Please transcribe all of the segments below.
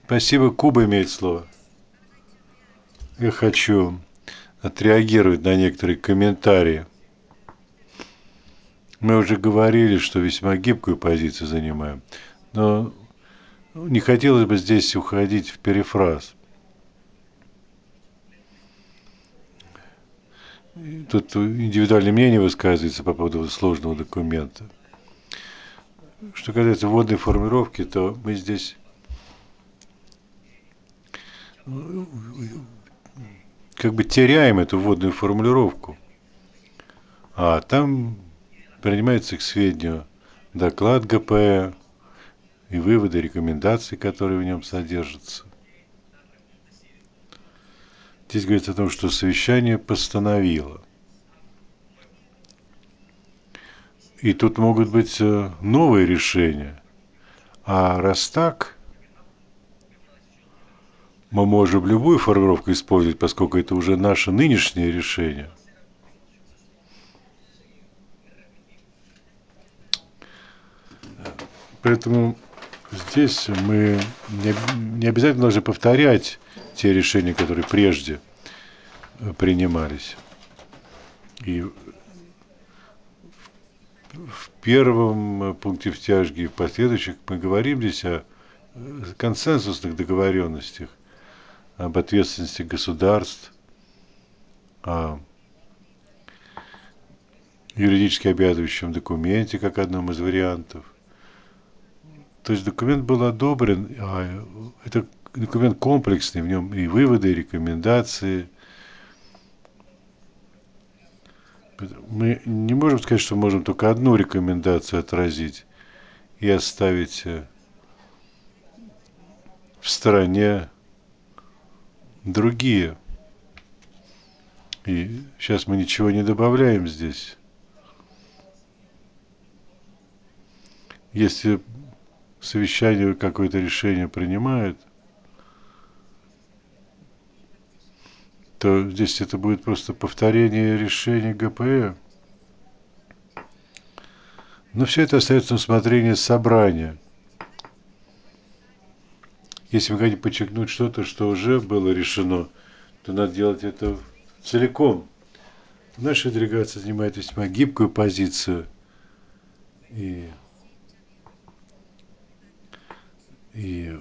Спасибо. Куба имеет слово. Я хочу отреагировать на некоторые комментарии. Мы уже говорили, что весьма гибкую позицию занимаем, но не хотелось бы здесь уходить в перефраз. Тут индивидуальное мнение высказывается по поводу сложного документа. Что касается вводной формулировки, то мы здесь как бы теряем эту вводную формулировку. А там принимается к сведению доклад ГП и выводы, рекомендации, которые в нем содержатся. Здесь говорится о том, что совещание постановило. И тут могут быть новые решения. А раз так, мы можем любую формулировку использовать, поскольку это уже наше нынешнее решение. Поэтому здесь мы не обязательно должны повторять те решения, которые прежде принимались. И в первом пункте в тяжге и в последующих мы говорим здесь о консенсусных договоренностях, об ответственности государств, о юридически обязывающем документе, как одном из вариантов. То есть документ был одобрен, а это документ комплексный, в нем и выводы, и рекомендации. Мы не можем сказать, что можем только одну рекомендацию отразить и оставить в стороне другие. И сейчас мы ничего не добавляем здесь. Если совещание какое-то решение принимает, то здесь это будет просто повторение решения ГПЭ. Но все это остается на усмотрение собрания. Если мы хотим подчеркнуть что-то, что уже было решено, то надо делать это целиком. Наша делегация занимает весьма гибкую позицию. И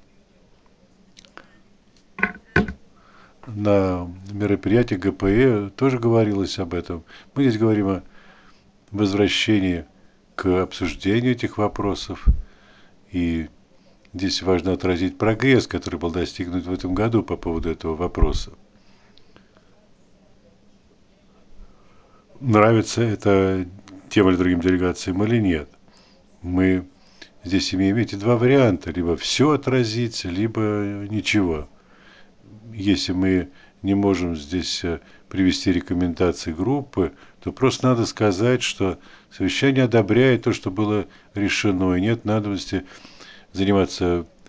на мероприятии ГПЭ тоже говорилось об этом. Мы здесь говорим о возвращении к обсуждению этих вопросов. И здесь важно отразить прогресс, который был достигнут в этом году по поводу этого вопроса. Нравится это тем или другим делегациям или нет. Мы здесь имеем эти два варианта. Либо все отразить, либо ничего. Если мы не можем здесь привести рекомендации группы, то просто надо сказать, что совещание одобряет то, что было решено, и нет надобности заниматься